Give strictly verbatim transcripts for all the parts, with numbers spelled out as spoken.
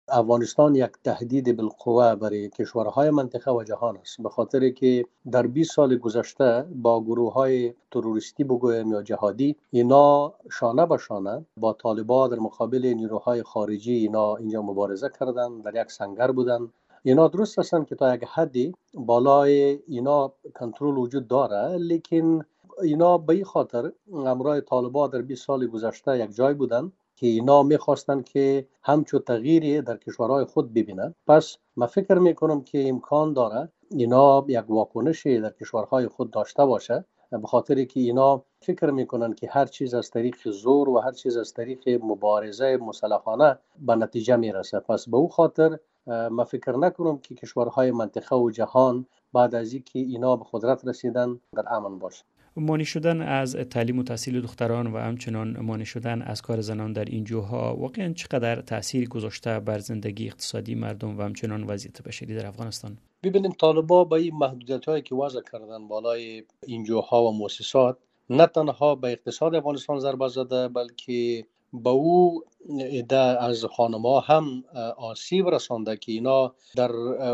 افغانستان یک تهدید بالقوه برای کشورهای منطقه و جهان است، به خاطر که در بیست سال گذشته با گروه های تروریستی بگویم یا جهادی، اینا شانه به شانه با طالبان در مقابل نیروهای خارجی اینا اینجا مبارزه کردند، در یک سنگر بودند. اینا درست هستند که تا یک حدی بالای اینا کنترل وجود داره، لیکن اینا به این خاطر همراه طالبان در بیست سال گذشته یک جای بودند که اینا میخواستند که همچون تغییری در کشورهای خود ببینند. پس من فکر میکنم که امکان داره اینا یک واکنشی در کشورهای خود داشته باشه، به خاطر که اینا فکر میکنن که هر چیز از طریق زور و هر چیز از طریق مبارزه مسلحانه به نتیجه میرسه. پس به او خاطر من فکر نکنم که کشورهای منطقه و جهان بعد از اینکه اینا به قدرت رسیدن در امن باشه. مانع شدن از تعلیم و تحصیل دختران و همچنان مانع شدن از کار زنان در این جاها واقعا چقدر تأثیر گذاشته بر زندگی اقتصادی مردم و همچنان وضعیت بشری در افغانستان؟ ببینیم طالبان با این محدودیت‌هایی که وضع کردن بالای این جاها و مؤسسات، نه تنها به اقتصاد افغانستان ضربه زده، بلکه به او عده از خانم‌ها هم آسیب رسانده که اینا در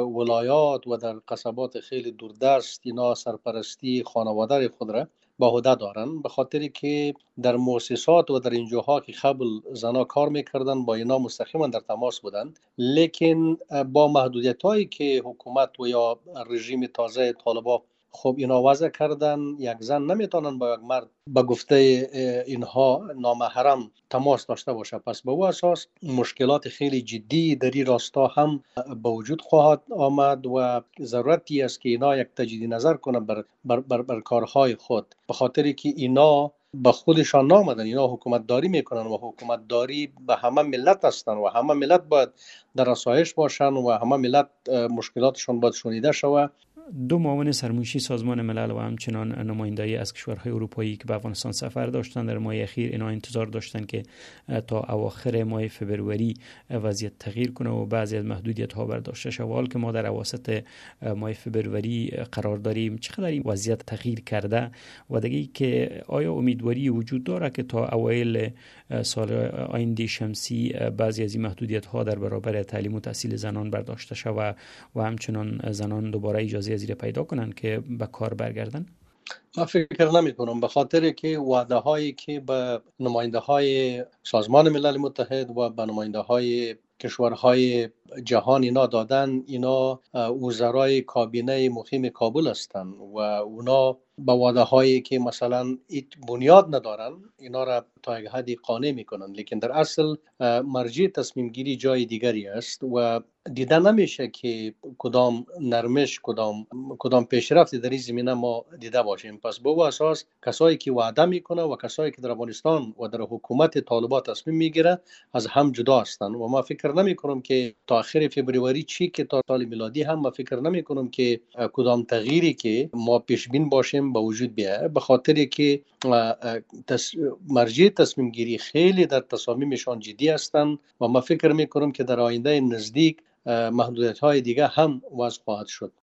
ولایات و در قصبات خیلی دوردست اینا سرپرستی خانواده خود را به عهده دارن، به خاطری که در مؤسسات و در این جاها که قبل زنا کار میکردن با اینا مستقیما در تماس بودن، لیکن با محدودیت هایی که حکومت و یا رژیم تازه طالبان خب اینا وضع کردن، یک زن نمیتونن با یک مرد به گفته اینها نامحرم تماس داشته باشه. پس به او اساس مشکلات خیلی جدی در این راستا هم به وجود خواهد آمد و ضرورتی است که اینا یک تجدید نظر کنن بر, بر, بر, بر کارهای خود، به خاطر که اینا به خودشان نامدن، اینا حکومت داری میکنن و حکومت داری به همه ملت هستن و همه ملت باید در آسایش باشن و همه ملت مشکلاتشان باید شنیده شود. دو معاون سرمنشی سازمان ملل و همچنان نمایندگی از کشورهای اروپایی که به افغانستان سفر داشتند در ماه اخیر اینا انتظار داشتند که تا اواخر ماه فبروری وضعیت تغییر کنه و بعضی از محدودیت ها برداشته شود. حال که ما در اواسط ماه فبروری قرار داریم، چقدر این وضعیت تغییر کرده و دیگه که آیا امیدواری وجود داره که تا اوایل سال آینده شمسی بعضی از این محدودیت ها در برابر تعلیم و تحصیل زنان برداشته شود و همچنان زنان دوباره اجازه زیر پیدا کنن که به کار برگردن؟ من فکر نمی کنم، به خاطر که وعده هایی که به نماینده های سازمان ملل متحد و به نماینده های کشورهای جهان اینا دادن، اینا وزرای کابینه مقیم کابل هستند و اونا با وعده هایی که مثلا ایت بنیاد ندارن اینا را تا یک حدی قانع میکنن، لیکن در اصل مرجع تصمیم گیری جای دیگری است و دیده نمیشه که کدام نرمش کدام کدام پیشرفت در این زمینه ما دیده باشیم. پس به او اساس کسایی که وعده میکنه و کسایی که در افغانستان و در حکومت طالبان تصمیم میگیره از هم جدا هستند و ما فکر نمی کنم که تا آخر فبروری چی که تا سال میلادی هم ما فکر نمی کنم که کدام تغییری که ما پیش بین باشیم به وجود بیاید، به خاطر که تس... مرجع تصمیم گیری خیلی در تصامیمشان جدی هستند و ما فکر می کنم که در آینده نزدیک محدودیت های دیگه هم وضع خواهد شد.